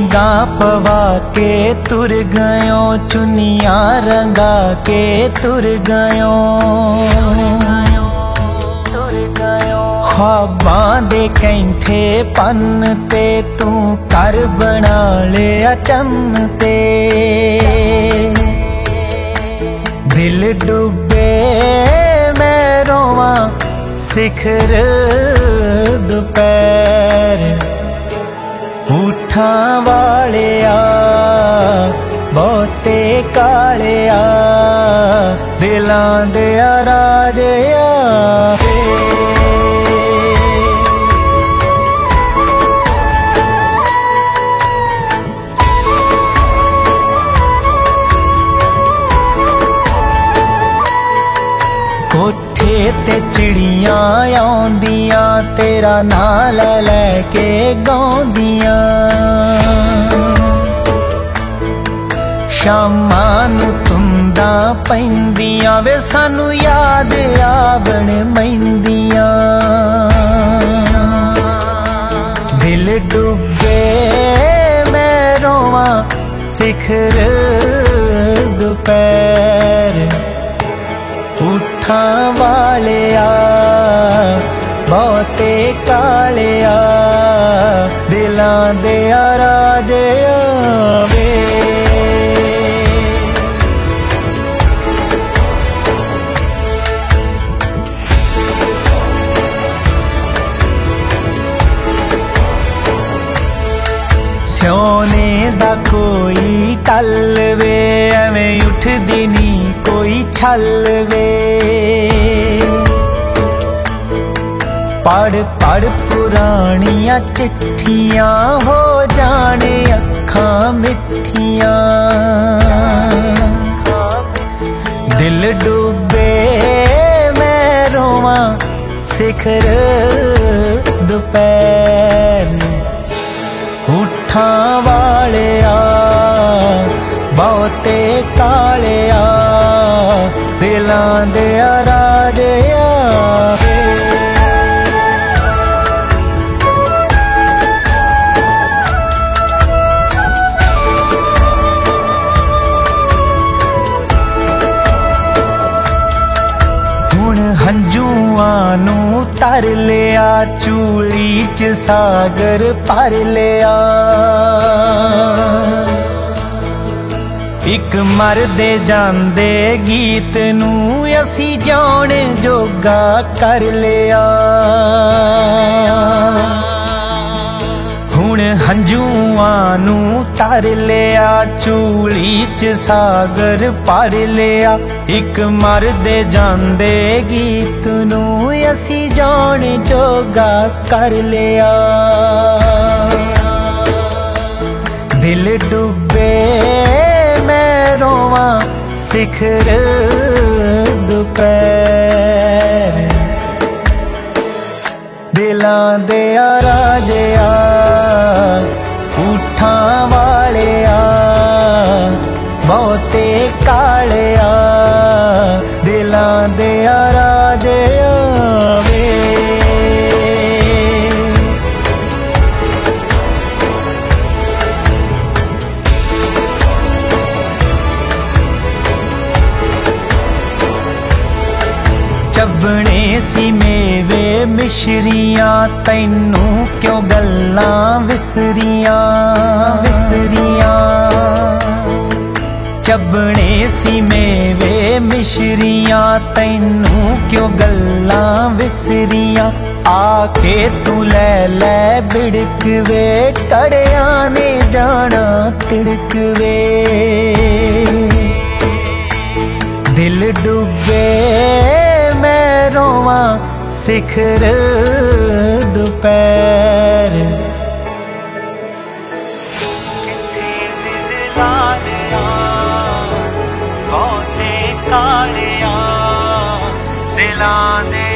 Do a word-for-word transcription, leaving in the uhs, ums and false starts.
पींगा पवा के तुर गयो, चुनिया रंगा के तुर गयो। ख्वाबां दे कैंठे पन ते तू कर बना लिया चन्न ते। दिल डूबे मैं रोवां शिखर दोपहर। ऊठां वालिया बहुते कालिया, दिलां दे राजिया वे। कोठे ते चिड़ियां आउंदियां, तेरा नाम लै लैके गाउंदियां। शामां नूं धुंदां पैंदियां वे सानू याद आवण मैंदियां। दिल डूबे मैं रोवां शिखर दोपहर। ऊठां वालिया बहुते कालिया, दिलां दे राजिया वे। सोने दा कोई टल वे, एवें उठदी नी कोई छल वे। पढ़ पढ़ पुरानियां चिट्ठियां, हो जाने अखां मिठियां। दिल डूबे मैं रोवां शिखर दोपहर। ऊठां वालिया बहुते कालिया, दिलां दे राजिया वे। हुण हंजुआं नूं तर लिया, चूली च सागर भर लिया। इक मरदे जांदे गीत नूं असी जाण जोगा कर लिया। हुण हंजुआं नूं तर लिया, चूली च सागर भर लिया। इक मरदे जांदे गीत नूं असी जाण जोगा कर लिया। दिल डूबे मैं रोवां शिखर दोपहर। दिलां दे राजिया ऊठां वालिया बहुते कालिया, दिलां दे राजिया वे। चबने सी मेवे मिश्रियां, तैनू क्यों गल्लां विसरियां विसरियां। चबने सी मेवे मिश्रियां, तैनू क्यों गल्लां विसरियां। आके तू लै लै बिड़क वे, कड़ियां ने जाना तिड़क वे। दिल डूबे मैं रोवां शिखर दोपहर। किथे दिल लालिया बहुते कालिया, दिलां दे